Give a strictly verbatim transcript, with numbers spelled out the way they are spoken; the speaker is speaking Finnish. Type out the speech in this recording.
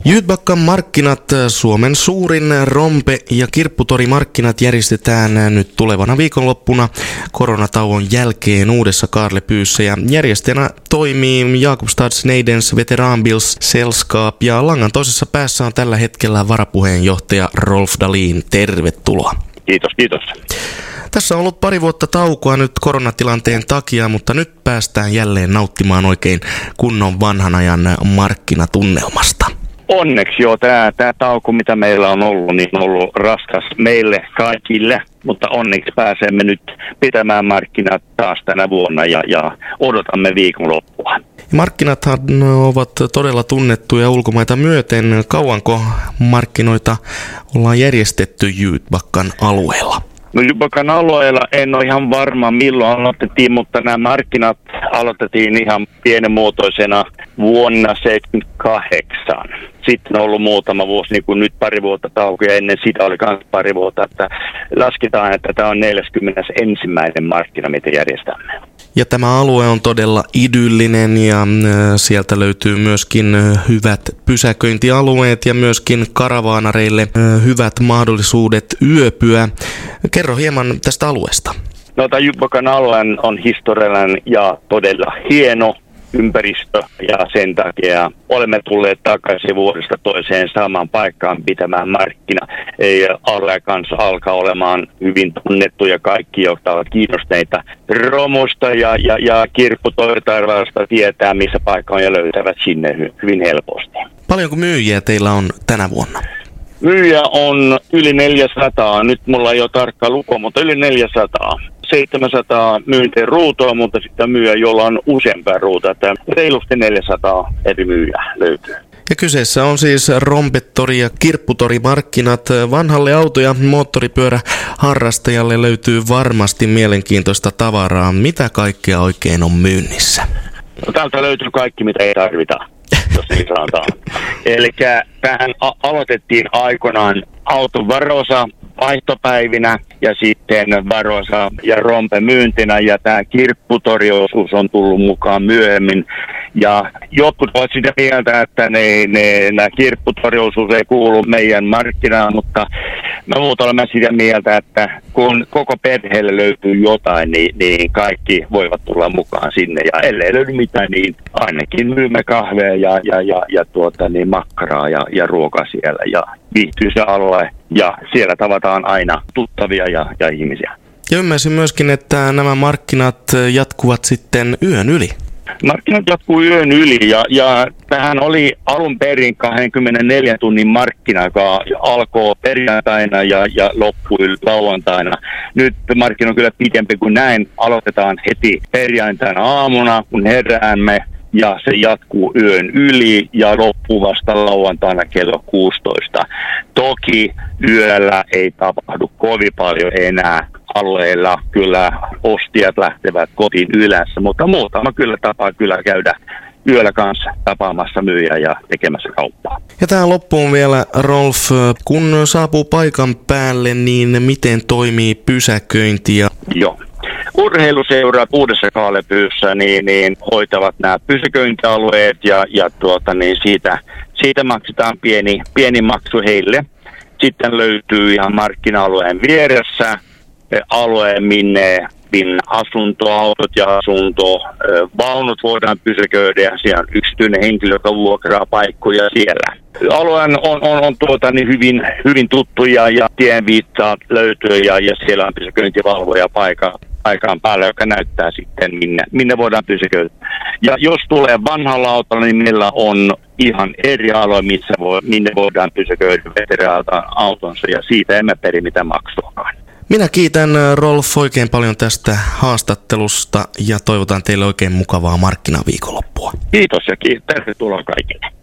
Jytbackan markkinat, Suomen suurin rompe- ja kirpputorimarkkinat järjestetään nyt tulevana viikonloppuna koronatauon jälkeen uudessa Karlepyyssä ja järjestäjänä toimii Jakobstads Neidens Veteranbils Sällskap ja langan toisessa päässä on tällä hetkellä varapuheenjohtaja Rolf Dahlin. Tervetuloa. Kiitos, kiitos. Tässä on ollut pari vuotta taukoa nyt koronatilanteen takia, mutta nyt päästään jälleen nauttimaan oikein kunnon vanhan ajan markkinatunnelmasta. Onneksi joo, tämä, tämä tauko, mitä meillä on ollut, niin on ollut raskas meille kaikille, mutta onneksi pääsemme nyt pitämään markkinat taas tänä vuonna ja, ja odotamme viikonloppua. Markkinathan ovat todella tunnettuja ulkomaita myöten. Kauanko markkinoita ollaan järjestetty Jytbackan alueella? No Jytbackan alueella en ole ihan varma milloin aloitettiin, mutta nämä markkinat aloitettiin ihan pienenmuotoisena vuonna seitsemänkymmentäkahdeksan. Sitten on ollut muutama vuosi, niin kuin nyt pari vuotta tauko ja ennen sitä oli myös pari vuotta, että lasketaan, että tämä on neljäskymmenesensimmäinen markkina, mitä järjestämme. Ja tämä alue on todella idyllinen ja sieltä löytyy myöskin hyvät pysäköintialueet ja myöskin karavaanareille hyvät mahdollisuudet yöpyä. Kerro hieman tästä alueesta. No, tämä Jytbackan alue on historiallinen ja todella hieno ympäristö ja sen takia olemme tulleet takaisin vuodesta toiseen samaan paikkaan pitämään markkina. Ei alue kanssa alkaa olemaan hyvin tunnettu ja kaikki, jotka ovat kiinnostuneita romusta ja, ja, ja kirpputortarvasta tietää, missä paikka on ja löytävät sinne hyvin helposti. Paljonko myyjiä teillä on tänä vuonna? Myyjä on yli neljäsataa. Nyt mulla ei ole tarkka luku, mutta yli neljäsataa. seitsemänsataa myynteen ruutua, mutta sitten myyjä, jolla on useampaa ruutua. Että reilusti neljäsataa eri myyjää löytyy. Ja kyseessä on siis rompettori- ja kirpputorimarkkinat. Vanhalle auto- ja moottoripyöräharrastajalle löytyy varmasti mielenkiintoista tavaraa. Mitä kaikkea oikein on myynnissä? No, täältä löytyy kaikki, mitä ei tarvita, jos niin sanotaan. Eli tähän a- aloitettiin aikoinaan auton varosa vaihtopäivinä ja sitten varosa ja rompe myyntinä ja tämä kirpputoriosuus on tullut mukaan myöhemmin. Ja jotkut ovat sitä mieltä, että ne, ne, nämä kirpputoriosuus ei kuulu meidän markkinaan, mutta me muut olemme sitä mieltä, että kun koko perheelle löytyy jotain, niin, niin kaikki voivat tulla mukaan sinne. Ja ellei löydy mitään, niin ainakin myymme kahvea ja, ja, ja, ja tuota, niin makkaraa ja, ja ruokaa siellä ja viihtyy se alue. Ja siellä tavataan aina tuttavia ja, ja ihmisiä. Ja ymmärsin myöskin, että nämä markkinat jatkuvat sitten yön yli. Markkinat jatkuu yön yli ja, ja tähän oli alun perin kaksikymmentäneljän tunnin markkina, joka alkoi perjantaina ja, ja loppui lauantaina. Nyt markkina on kyllä pidempi kuin näin. Aloitetaan heti perjantaina aamuna, kun heräämme. Ja se jatkuu yön yli ja loppuu vasta lauantaina kello kuusitoista. Toki yöllä ei tapahdu kovin paljon enää. Alueilla kyllä ostajat lähtevät kotiin yleensä, mutta muutama kyllä tapaa kyllä käydä yöllä kanssa tapaamassa myyjää ja tekemässä kauppaa. Ja tähän loppuun vielä, Rolf, kun saapuu paikan päälle, niin miten toimii pysäköinti? Ja... Joo. Urheiluseurat uudessa Karlepyyssä niin, niin hoitavat nämä pysäköintialueet ja, ja tuota, niin siitä, siitä maksetaan pieni, pieni maksu heille. Sitten löytyy ihan markkina-alueen vieressä alue, minne, minne asuntoautot ja asuntovaunut voidaan pysäköidä ja siellä on yksityinen henkilö, joka vuokraa paikkoja siellä. Alueen on, on, on tuota, niin hyvin, hyvin tuttuja ja tienviittaat löytyy ja, ja siellä on pysäköintivalvoja paikalla. Aikaan päällä, joka näyttää sitten, minne, minne voidaan pysäköidä. Ja jos tulee vanhalla autolla, niin meillä on ihan eri alue, missä voi, minne voidaan pysäköidä veteraanilta autonsa, ja siitä emme peri mitään maksuakaan. Minä kiitän Rolf oikein paljon tästä haastattelusta ja toivotan teille oikein mukavaa markkinaviikonloppua. Kiitos ja kiitos. Tervetuloa kaikille.